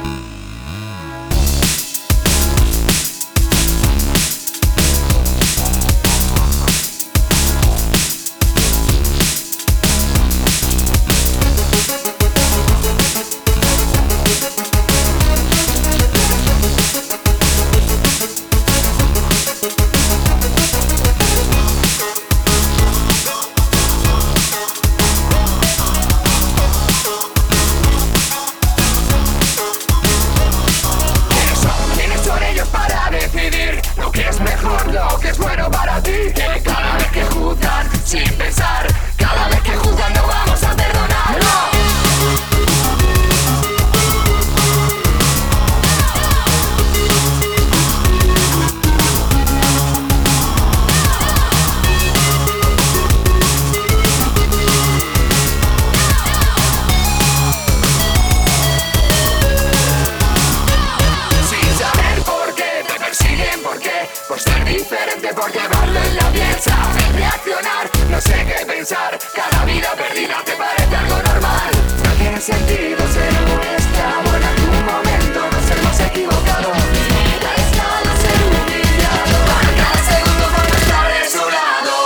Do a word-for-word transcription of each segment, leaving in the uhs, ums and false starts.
Lo que es bueno para ti, que cada vez que juzgan sin pensar, cada vez que juzgan no vamos a perdonar. ¡No! Por ser diferente, por llevarlo en la piel, saber reaccionar, no sé qué pensar. Cada vida perdida te parece algo normal. No tiene sentido ser un esclavo. En algún momento nos hemos equivocado. Mi vida es solo ser humillado. Para cada segundo por no estar de su lado.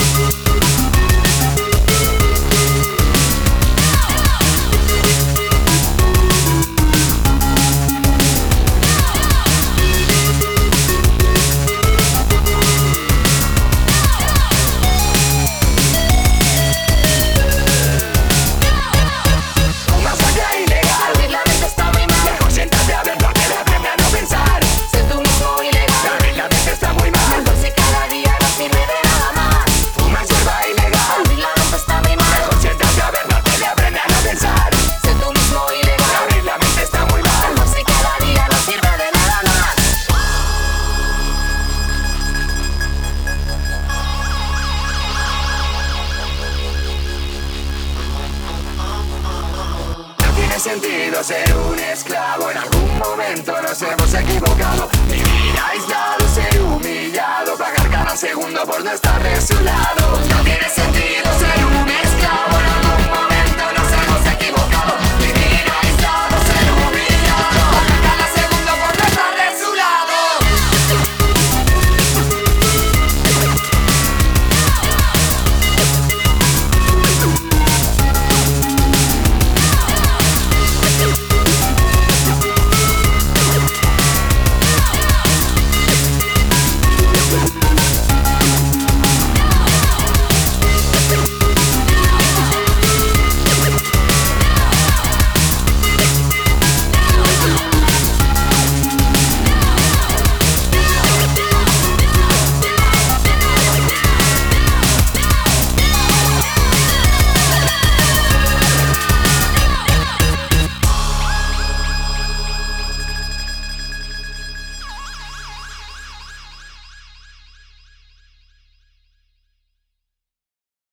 Sentido ser un esclavo. En algún momento nos hemos equivocado. Vivir aislado, ser humillado, pagar cada segundo por no estar de su lado. No tiene sentido ser un